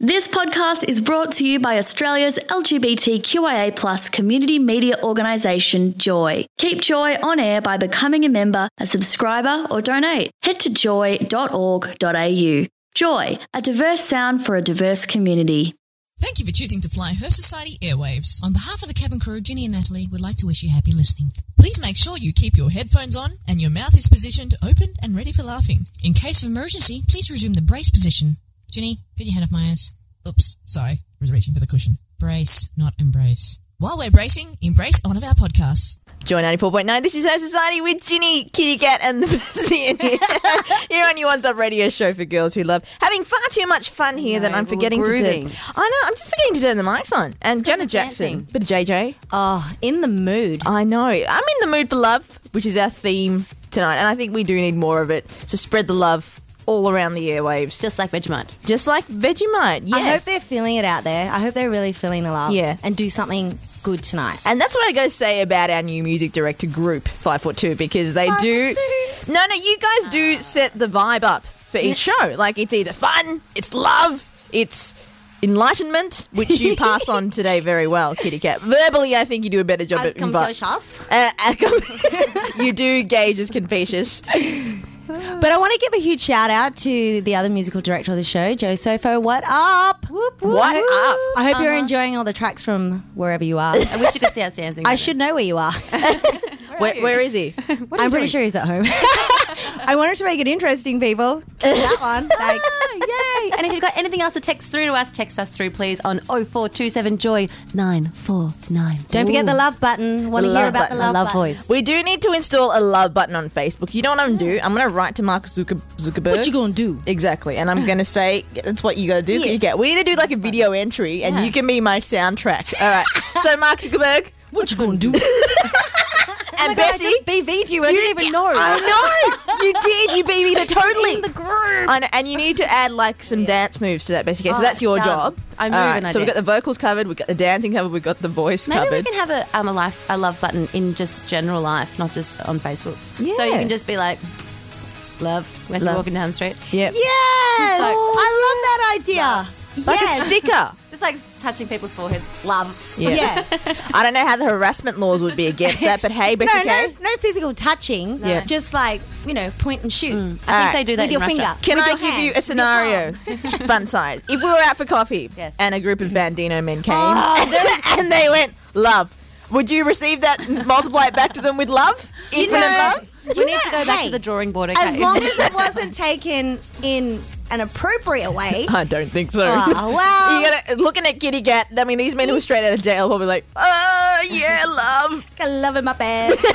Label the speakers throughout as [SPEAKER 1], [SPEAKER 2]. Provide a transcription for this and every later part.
[SPEAKER 1] This podcast is brought to you by Australia's LGBTQIA+ community media organisation, Joy. Keep Joy on air by becoming a member, a subscriber or donate. Head to joy.org.au. Joy, a diverse sound for a diverse community.
[SPEAKER 2] Thank you for choosing to fly Her Society Airwaves. On behalf of the cabin crew, Ginny and Natalie would like to wish you happy listening. Please make sure you keep your headphones on and your mouth is positioned open and ready for laughing. In case of emergency, please resume the brace position. Ginny, get your hand off my ass. Oops, sorry. I was reaching for the cushion. Brace, not embrace. While we're bracing, embrace one of our podcasts.
[SPEAKER 3] Joy 94.9, this is Her Society with Ginny, Kitty Cat and the Lesbian here on your one-stop radio show for girls who love having far too much fun here that I'm forgetting to turn. I know, I'm just forgetting to turn the mics on. And Janet Jackson, bit of JJ.
[SPEAKER 4] Oh, in the mood.
[SPEAKER 3] I know. I'm in the mood for love, which is our theme tonight. And I think we do need more of it. So spread the love all around the airwaves.
[SPEAKER 4] Just like Vegemite.
[SPEAKER 3] Just like Vegemite, yes.
[SPEAKER 4] I hope they're feeling it out there. I hope they're really feeling the love.
[SPEAKER 3] Yeah.
[SPEAKER 4] And do something good tonight.
[SPEAKER 3] And that's what I got to say about our new music director group, 5'2", because they do... No, you guys do set the vibe up for each show. Like, it's either fun, it's love, it's enlightenment, which you pass on today very well, Kitty Cat. Verbally, I think you do a better job
[SPEAKER 4] as Confucius.
[SPEAKER 3] You do gauge as Confucius.
[SPEAKER 4] But I want to give a huge shout out to the other musical director of the show, Joe Sofo. What up?
[SPEAKER 3] Whoop, whoop. What up?
[SPEAKER 4] I hope you're enjoying all the tracks from wherever you are.
[SPEAKER 5] I wish you could see us dancing.
[SPEAKER 4] I should know where you are.
[SPEAKER 3] Where is he?
[SPEAKER 4] I'm pretty sure he's at home. I wanted to make it interesting, people. That one. Thanks.
[SPEAKER 5] Yay. And if you've got anything else to text through to us, text us through, please, on 0427 Joy 949.
[SPEAKER 4] Don't forget the love button. Want to hear about the love button.
[SPEAKER 5] Voice.
[SPEAKER 3] We do need to install a love button on Facebook. You know what I'm going to do? I'm going to write to Mark Zuckerberg.
[SPEAKER 4] What you going to do?
[SPEAKER 3] Exactly. And I'm going to say, that's what you got to do. Yeah. We need to do like a video entry and you can be my soundtrack. All right. So Mark Zuckerberg,
[SPEAKER 4] what you going to do?
[SPEAKER 3] And Bessie,
[SPEAKER 4] I just BV'd you. I didn't even know.
[SPEAKER 3] I know. You did. You BV'd her totally.
[SPEAKER 4] In the group.
[SPEAKER 3] I know, and you need to add like some dance moves to that, Bessie. Okay, so that's your job.
[SPEAKER 5] I'm moving.
[SPEAKER 3] Right, so we've got the vocals covered, we've got the dancing covered, we've got the voice covered.
[SPEAKER 5] Maybe we can have a love button in just general life, not just on Facebook.
[SPEAKER 3] Yeah.
[SPEAKER 5] So you can just be like, love, as you're walking down the street.
[SPEAKER 3] Yep.
[SPEAKER 4] Yes.
[SPEAKER 5] Like,
[SPEAKER 4] I love that idea.
[SPEAKER 5] Love.
[SPEAKER 3] Like a sticker.
[SPEAKER 5] Just like touching people's foreheads. Love.
[SPEAKER 3] Yeah. I don't know how the harassment laws would be against that, but hey, Bessie
[SPEAKER 4] no physical touching.
[SPEAKER 3] Yeah.
[SPEAKER 4] Just like, point and shoot.
[SPEAKER 5] I think they do that
[SPEAKER 4] with your
[SPEAKER 5] in
[SPEAKER 4] finger.
[SPEAKER 5] Russia.
[SPEAKER 3] Can
[SPEAKER 4] with
[SPEAKER 3] I
[SPEAKER 4] your
[SPEAKER 3] give
[SPEAKER 4] hand,
[SPEAKER 3] you a scenario? Fun size. If we were out for coffee and a group of Bandino men came and they went, love, would you receive that and multiply it back to them with love? Infinite love?
[SPEAKER 5] We need to go back to the drawing board, okay?
[SPEAKER 4] As long as it wasn't taken in an appropriate way.
[SPEAKER 3] I don't think so.
[SPEAKER 4] Oh, well.
[SPEAKER 3] You gotta, looking at Kitty Cat, I mean, these men who are straight out of jail will be like, oh, yeah, love.
[SPEAKER 4] I love in my bed.
[SPEAKER 3] 6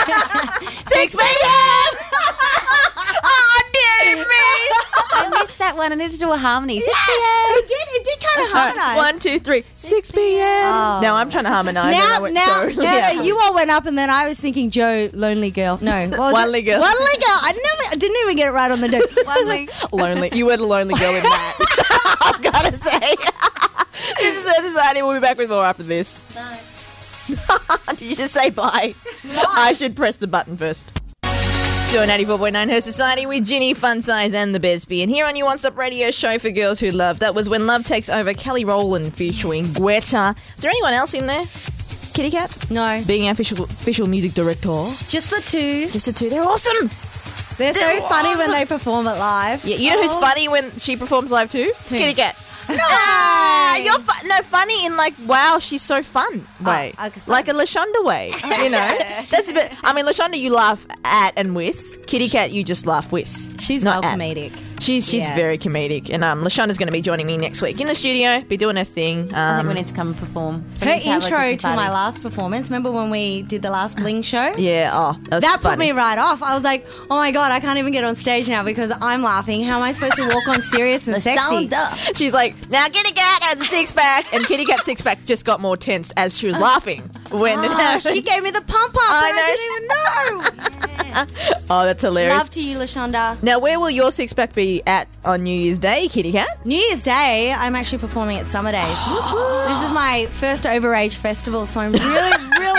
[SPEAKER 3] p.m. Oh, dear me.
[SPEAKER 5] I missed that one. I need to do a harmony. 6 p.m.
[SPEAKER 4] It did kind of harmonise.
[SPEAKER 3] 1, 2, 3, 6 p.m.
[SPEAKER 4] Oh.
[SPEAKER 3] Now I'm trying to harmonise.
[SPEAKER 4] Now, you all went up, and then I was thinking, Joe, lonely girl. No, what was
[SPEAKER 3] Lonely
[SPEAKER 4] it?
[SPEAKER 3] girl.
[SPEAKER 4] Lonely girl. I didn't even get it right on the note. Lonely.
[SPEAKER 3] Lonely. You were the lonely girl in that. I've got to say. This is Her Society. We'll be back with more after this.
[SPEAKER 5] Bye.
[SPEAKER 3] Did you just say bye? I should press the button first. Joy 94.9 Her Society with Ginny, Fun Size and the Besby. And here on your one-stop radio show for girls who love. That was When Love Takes Over, Kelly Rowland featuring Guetta. Is there anyone else in there? Kitty Cat?
[SPEAKER 4] No.
[SPEAKER 3] Being our official music director.
[SPEAKER 4] Just the two.
[SPEAKER 3] Just the two. They're awesome.
[SPEAKER 4] They're so funny when they perform it live.
[SPEAKER 3] Yeah, you know who's funny when she performs live too?
[SPEAKER 4] Who?
[SPEAKER 3] Kitty Cat.
[SPEAKER 4] No,
[SPEAKER 3] you're funny in like, wow, she's so fun way, like a Lashonda way. You know, that's a bit. I mean, Lashonda, you laugh at and with. Kitty Cat, you just laugh with.
[SPEAKER 4] She's
[SPEAKER 3] not
[SPEAKER 4] well
[SPEAKER 3] at.
[SPEAKER 4] comedic.
[SPEAKER 3] She's
[SPEAKER 4] Yes.
[SPEAKER 3] very comedic, and Lashonda's going to be joining me next week in the studio, be doing her thing.
[SPEAKER 5] I think we need to come and perform. We
[SPEAKER 4] Her
[SPEAKER 5] need to have, like,
[SPEAKER 4] intro
[SPEAKER 5] a
[SPEAKER 4] to my
[SPEAKER 5] party.
[SPEAKER 4] last performance, remember when we did the last Bling show?
[SPEAKER 3] Yeah,
[SPEAKER 4] That put
[SPEAKER 3] funny.
[SPEAKER 4] me right off. I was like, oh my God, I can't even get on stage now because I'm laughing. How am I supposed to walk on serious and sexy?
[SPEAKER 5] Lashonda.
[SPEAKER 3] She's like, now Kitty Cat has a six-pack, and Kitty Cat's six-pack just got more tense as she was laughing when it happened.
[SPEAKER 4] She gave me the pump up and I didn't even know.
[SPEAKER 3] Oh, that's hilarious.
[SPEAKER 4] Love to you, Lashonda.
[SPEAKER 3] Now, where will your six-pack be at on New Year's Day, Kitty Cat?
[SPEAKER 4] New Year's Day, I'm actually performing at Summer Days. This is my first overage festival, so I'm really, really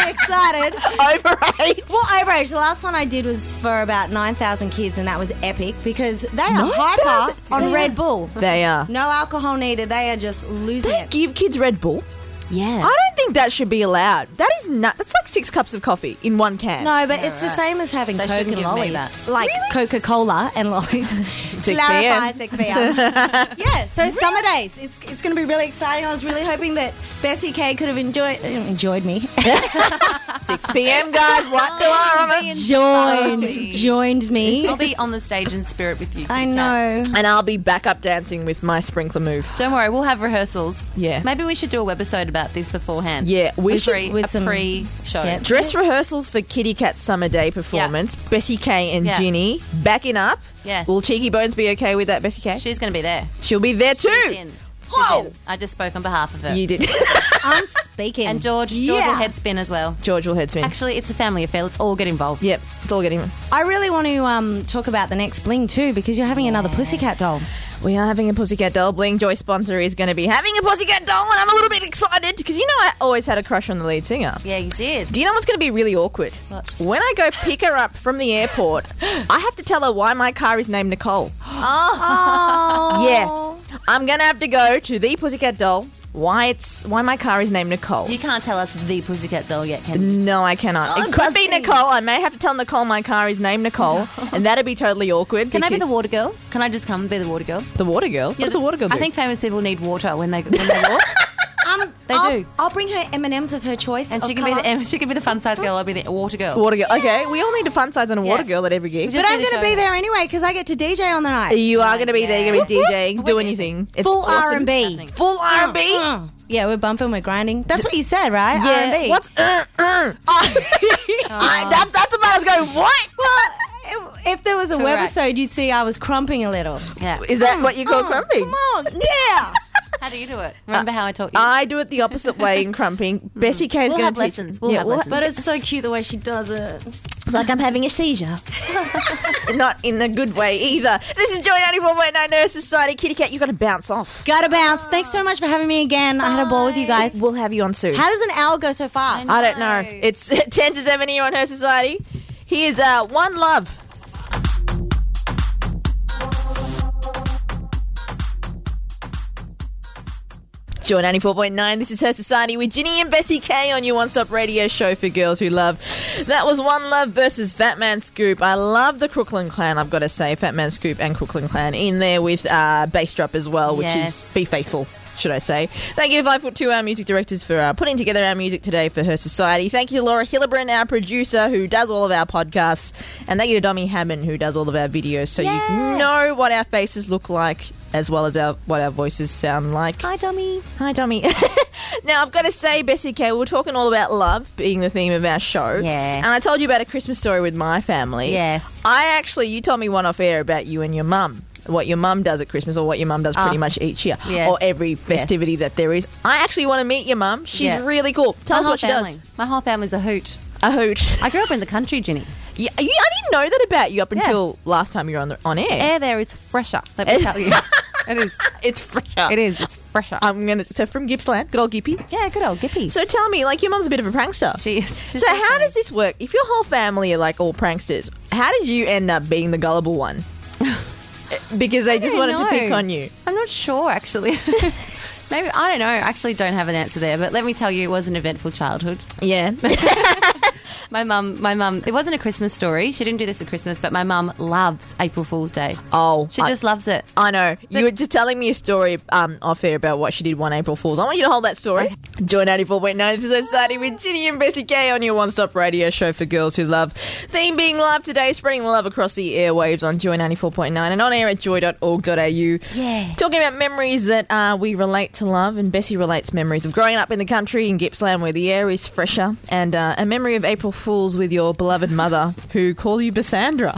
[SPEAKER 4] really excited.
[SPEAKER 3] Overage.
[SPEAKER 4] Well, overage. The last one I did was for about 9,000 kids, and that was epic because they are hyper on Red Bull.
[SPEAKER 3] They are.
[SPEAKER 4] No alcohol needed. They are just losing it.
[SPEAKER 3] Give kids Red Bull?
[SPEAKER 4] Yeah.
[SPEAKER 3] I don't think that should be allowed. That is not. That's like 6 cups of coffee in one can.
[SPEAKER 4] No, but it's the same as having
[SPEAKER 5] They
[SPEAKER 4] Coke
[SPEAKER 5] shouldn't
[SPEAKER 4] and
[SPEAKER 5] give me
[SPEAKER 4] lollies.
[SPEAKER 5] that.
[SPEAKER 4] Like Coca-Cola and lollies.
[SPEAKER 3] 6 p.m.
[SPEAKER 4] Clarify, 6 p.m. Yeah, so summer days. It's going to be really exciting. I was really hoping that Bessie K could have enjoyed me.
[SPEAKER 3] 6 p.m. guys. What do I
[SPEAKER 4] Joined me.
[SPEAKER 5] I'll be on the stage in spirit with you.
[SPEAKER 4] I
[SPEAKER 5] Kat.
[SPEAKER 4] know.
[SPEAKER 3] And I'll be back up dancing with my sprinkler move.
[SPEAKER 5] Don't worry, we'll have rehearsals.
[SPEAKER 3] Yeah.
[SPEAKER 5] Maybe we should do a webisode about this beforehand.
[SPEAKER 3] Yeah, we should.
[SPEAKER 4] with
[SPEAKER 5] a
[SPEAKER 4] some
[SPEAKER 5] pre-show.
[SPEAKER 4] dance.
[SPEAKER 3] Dress rehearsals for Kitty Cat Summer Day performance. Bessie K and
[SPEAKER 5] Yeah.
[SPEAKER 3] Ginny backing up.
[SPEAKER 5] Yes.
[SPEAKER 3] Will Cheeky Bones be okay with that, Bessie K?
[SPEAKER 5] She's going to be there.
[SPEAKER 3] She'll be there too.
[SPEAKER 5] She's in. She's
[SPEAKER 3] Whoa.
[SPEAKER 5] in. I just spoke on behalf of her.
[SPEAKER 3] You did.
[SPEAKER 4] I'm speaking.
[SPEAKER 5] And George will head spin as well.
[SPEAKER 3] George will head spin.
[SPEAKER 5] Actually, it's a family affair. Let's all get involved.
[SPEAKER 3] Yep, it's all getting.
[SPEAKER 4] I really want to talk about the next bling too because you're having another Pussycat doll.
[SPEAKER 3] We are having a Pussycat doll. Bling Joy Sponsor is going to be having a Pussycat doll, and I'm a little bit excited because you know I always had a crush on the lead singer.
[SPEAKER 5] Yeah, you did.
[SPEAKER 3] Do you know what's going to be really awkward?
[SPEAKER 5] What?
[SPEAKER 3] When I go pick her up from the airport, I have to tell her why my car is named Nicole.
[SPEAKER 4] Oh.
[SPEAKER 3] Yeah, I'm going to have to go to the Pussycat doll. Why my car is named Nicole?
[SPEAKER 5] You can't tell us the Pussycat doll yet, can you?
[SPEAKER 3] No, I cannot.
[SPEAKER 5] Oh,
[SPEAKER 3] It could be
[SPEAKER 5] Buzzfeed.
[SPEAKER 3] Nicole. I may have to tell Nicole my car is named Nicole, and that'd be totally awkward.
[SPEAKER 5] Can I be the
[SPEAKER 3] because-
[SPEAKER 5] water girl? Can I just come and be the water girl?
[SPEAKER 3] The water girl? What does the water girl do?
[SPEAKER 5] I think famous people need water when they walk. They do.
[SPEAKER 4] I'll bring her M&Ms of her choice.
[SPEAKER 5] And
[SPEAKER 4] of
[SPEAKER 5] she can
[SPEAKER 4] colour.
[SPEAKER 5] be the fun size girl. I'll be the water girl.
[SPEAKER 3] Water girl. Okay, we all need a fun size and a water
[SPEAKER 5] Yeah.
[SPEAKER 3] girl at every gig.
[SPEAKER 5] We just
[SPEAKER 4] But I'm
[SPEAKER 5] need to
[SPEAKER 4] going to
[SPEAKER 5] show
[SPEAKER 4] be
[SPEAKER 5] her.
[SPEAKER 4] there anyway because I get to DJ on the night.
[SPEAKER 3] You are going to be there. You're going to be DJing, doing your thing. It's
[SPEAKER 4] Full
[SPEAKER 3] awesome.
[SPEAKER 4] R&B.
[SPEAKER 5] Nothing.
[SPEAKER 3] Full R&B.
[SPEAKER 4] Yeah, we're bumping, we're grinding. That's what you said, right?
[SPEAKER 3] Yeah.
[SPEAKER 4] R&B.
[SPEAKER 3] What's that's about us going. What?
[SPEAKER 4] Well, if there was a
[SPEAKER 5] It's all right.
[SPEAKER 4] webisode, you'd see I was crumping a little.
[SPEAKER 5] Yeah.
[SPEAKER 3] Is that what you call crumping?
[SPEAKER 4] Come on, yeah.
[SPEAKER 5] How do you do it? Remember how I taught you?
[SPEAKER 3] I do it the opposite way in crumping. Bessie K is
[SPEAKER 5] We'll
[SPEAKER 3] going
[SPEAKER 5] have
[SPEAKER 3] to teach.
[SPEAKER 5] lessons. We'll have lessons.
[SPEAKER 4] But it's so cute the way she does it.
[SPEAKER 3] It's like I'm having a seizure. Not in a good way either. This is Joy 94.9 Nurse Society. Kitty Cat, you got to bounce off.
[SPEAKER 4] Gotta bounce. Thanks so much for having me again. I had a ball with you guys.
[SPEAKER 3] We'll have you on soon.
[SPEAKER 4] How does an hour go so fast?
[SPEAKER 3] I don't know.
[SPEAKER 5] No.
[SPEAKER 3] It's 10 to 7 here on Her Society. Here's One Love. Joy 94.9, this is Her Society with Ginny and Bessie K on your one-stop radio show for girls who love. That was One Love versus Fat Man Scoop. I love the Crooklyn Clan, I've got to say. Fat Man Scoop and Crooklyn Clan in there with Bass Drop as well, which
[SPEAKER 5] Yes.
[SPEAKER 3] is Be Faithful, should I say. Thank you to 5'2", our music directors, for putting together our music today for Her Society. Thank you to Laura Hillebrand, our producer, who does all of our podcasts. And thank you to Dommy Hammond, who does all of our videos, so you know what our faces look like, as well as what our voices sound like.
[SPEAKER 5] Hi, dummy.
[SPEAKER 3] Hi, Dommy. Now, I've got to say, Bessie K, we're talking all about love being the theme of our show.
[SPEAKER 5] Yeah.
[SPEAKER 3] And I told you about a Christmas story with my family.
[SPEAKER 5] Yes.
[SPEAKER 3] You told me one off air about you and your mum. What your mum does at Christmas, or what your mum does pretty much each year,
[SPEAKER 5] Yes.
[SPEAKER 3] or every festivity that there is. I actually want to meet your mum. She's
[SPEAKER 5] Yeah.
[SPEAKER 3] really cool. Tell us what she does.
[SPEAKER 5] My whole family's a hoot.
[SPEAKER 3] A hoot.
[SPEAKER 5] I grew up in the country, Ginny.
[SPEAKER 3] Yeah, I didn't know that about you up until last time you were on air.
[SPEAKER 5] Air there is fresher, let me tell you. It is.
[SPEAKER 3] It's fresher.
[SPEAKER 5] It is. It's fresher.
[SPEAKER 3] So from Gippsland, good old Gippy.
[SPEAKER 5] Yeah, good old Gippy.
[SPEAKER 3] So tell me, your mum's a bit of a prankster.
[SPEAKER 5] She is. She's
[SPEAKER 3] So how
[SPEAKER 5] definitely-
[SPEAKER 3] does this work? If your whole family are all pranksters, how did you end up being the gullible one? Because they just
[SPEAKER 5] don't
[SPEAKER 3] wanted to pick
[SPEAKER 5] know.
[SPEAKER 3] on you.
[SPEAKER 5] I'm not sure, actually. Maybe, I don't know. I actually don't have an answer there, but let me tell you, it was an eventful childhood.
[SPEAKER 3] Yeah.
[SPEAKER 5] My mum, it wasn't a Christmas story. She didn't do this at Christmas, but my mum loves April Fool's Day.
[SPEAKER 3] Oh.
[SPEAKER 5] She just loves it.
[SPEAKER 3] I know. You were just telling me a story off air about what she did one April Fool's. I want you to hold that story. Joy 94.9, this is Her Society with Ginny and Bessie K on your one-stop radio show for girls who love. Theme being love today, spreading the love across the airwaves on Joy 94.9 and on air at joy.org.au.
[SPEAKER 4] Yeah.
[SPEAKER 3] Talking about memories that we relate to love, and Bessie relates memories of growing up in the country in Gippsland where the air is fresher, and a memory of April Fools with your beloved mother who call you Bassandra.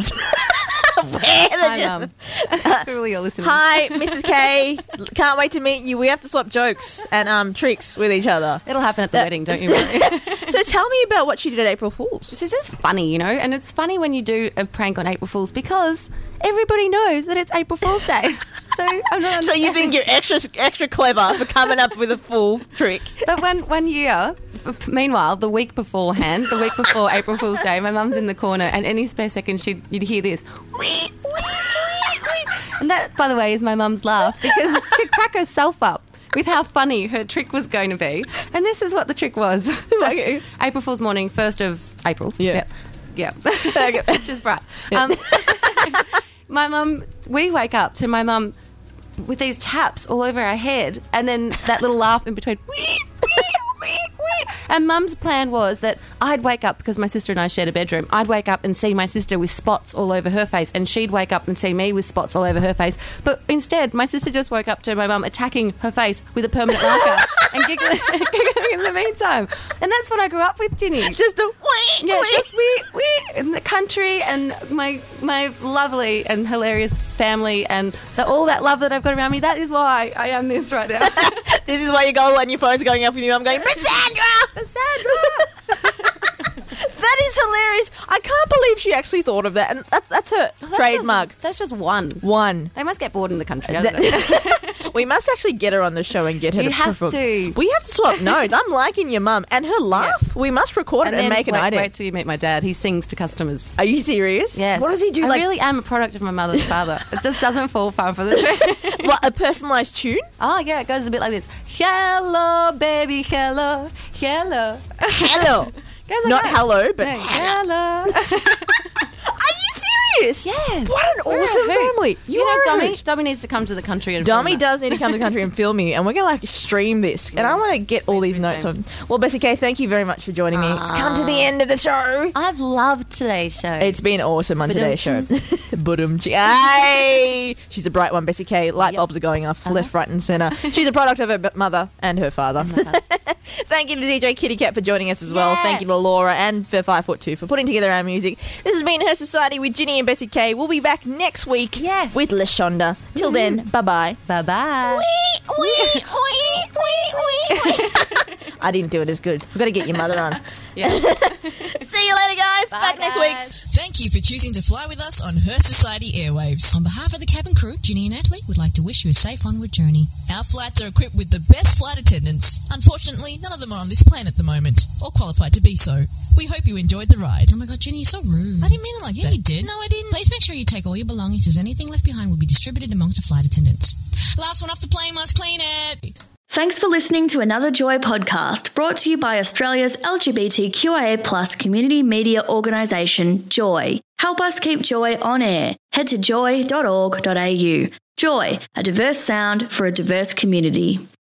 [SPEAKER 5] Hi, Mum. Truly, you're listening.
[SPEAKER 3] Hi, Mrs. K. Can't wait to meet you. We have to swap jokes and tricks with each other.
[SPEAKER 5] It'll happen at the wedding, don't you worry.
[SPEAKER 3] So tell me about what she did at April Fool's.
[SPEAKER 5] This is just funny, you know, and it's funny when you do a prank on April Fool's because everybody knows that it's April Fool's Day. I'm not
[SPEAKER 3] So you think you're extra clever for coming up with a full trick?
[SPEAKER 5] But one year, meanwhile, the week before April Fool's Day, my mum's in the corner, and any spare second you'd hear this. And that, by the way, is my mum's laugh, because she'd crack herself up with how funny her trick was going to be. And this is what the trick was. So,
[SPEAKER 3] Okay.
[SPEAKER 5] April Fool's morning, 1st of April.
[SPEAKER 3] Yeah.
[SPEAKER 5] Yeah. It's just bright. My mum, we wake up to my mum with these taps all over our head, and then that little laugh in between. And Mum's plan was that I'd wake up, because my sister and I shared a bedroom, I'd wake up and see my sister with spots all over her face, and she'd wake up and see me with spots all over her face. But instead, my sister just woke up to my mum attacking her face with a permanent marker and giggling in the meantime. And that's what I grew up with, Ginny.
[SPEAKER 3] Just a
[SPEAKER 5] Just in the country, and my lovely and hilarious family, and all that love that I've got around me. That is why I am this right now.
[SPEAKER 3] This is why you go and your phone's going up with you. I'm going, Cassandra! That is hilarious. I can't believe she actually thought of that. And that's her trademark.
[SPEAKER 5] That's just one.
[SPEAKER 3] One.
[SPEAKER 5] They must get bored in the country. I don't know.
[SPEAKER 3] We must actually get her on the show and get her
[SPEAKER 5] You
[SPEAKER 3] to
[SPEAKER 5] have
[SPEAKER 3] perform.
[SPEAKER 5] to.
[SPEAKER 3] We have to swap notes. I'm liking your mum. And her laugh, we must record it and
[SPEAKER 5] then
[SPEAKER 3] make an idea.
[SPEAKER 5] Wait till you meet my dad. He sings to customers.
[SPEAKER 3] Are you serious?
[SPEAKER 5] Yes.
[SPEAKER 3] What does he do?
[SPEAKER 5] I really am a product of my mother's father. It just doesn't fall far from the truth.
[SPEAKER 3] What, a personalised tune?
[SPEAKER 5] Oh, yeah, it goes a bit like this. Hello, baby, hello, hello.
[SPEAKER 3] Hello.
[SPEAKER 5] Goes like
[SPEAKER 3] Not
[SPEAKER 5] that.
[SPEAKER 3] hello, but
[SPEAKER 5] No,
[SPEAKER 3] hello.
[SPEAKER 5] hello.
[SPEAKER 3] Are you serious?
[SPEAKER 5] Yes.
[SPEAKER 3] What an
[SPEAKER 5] We're a
[SPEAKER 3] awesome
[SPEAKER 5] hoot.
[SPEAKER 3] family.
[SPEAKER 5] You know,
[SPEAKER 3] are a
[SPEAKER 5] Dummy?
[SPEAKER 3] hoot.
[SPEAKER 5] Dummy needs to come to the country and
[SPEAKER 3] Dummy
[SPEAKER 5] film
[SPEAKER 3] does need to come to the country and film me, and we're going to stream this. And I want to get all these notes on. Well, Bessie K, thank you very much for joining me. It's come to the end of the show.
[SPEAKER 5] I've loved today's show.
[SPEAKER 3] It's been awesome on today's show. Budum-chi. Hey! She's a bright one, Bessie K. Light bulbs are going off left, right and centre. She's a product of her mother and her father. Thank you to DJ Kitty Cat for joining us as well.
[SPEAKER 5] Yeah.
[SPEAKER 3] Thank you to Laura and for 5'2" for putting together our music. This has been Her Society with Ginny and Bessie K. We'll be back next week with LaShonda. Till then, bye-bye.
[SPEAKER 5] Bye-bye.
[SPEAKER 3] I didn't do it as good. We've got to get your mother on.
[SPEAKER 5] Yeah.
[SPEAKER 3] See you later, guys.
[SPEAKER 5] Bye,
[SPEAKER 3] Back next
[SPEAKER 5] guys.
[SPEAKER 3] week.
[SPEAKER 2] Thank you for choosing to fly with us on Her Society Airwaves. On behalf of the cabin crew, Ginny and Natalie would like to wish you a safe onward journey. Our flights are equipped with the best flight attendants. Unfortunately, none of them are on this plane at the moment, or qualified to be so. We hope you enjoyed the ride.
[SPEAKER 6] Oh my god, Ginny, you're so rude.
[SPEAKER 2] I didn't mean it like that.
[SPEAKER 6] Yeah, you did.
[SPEAKER 2] No, I didn't.
[SPEAKER 6] Please make sure you take all your belongings, as anything left behind will be distributed amongst the flight attendants. Last one off the plane must clean it.
[SPEAKER 1] Thanks for listening to another Joy podcast brought to you by Australia's LGBTQIA+ community media organisation, Joy. Help us keep Joy on air. Head to joy.org.au. Joy, a diverse sound for a diverse community.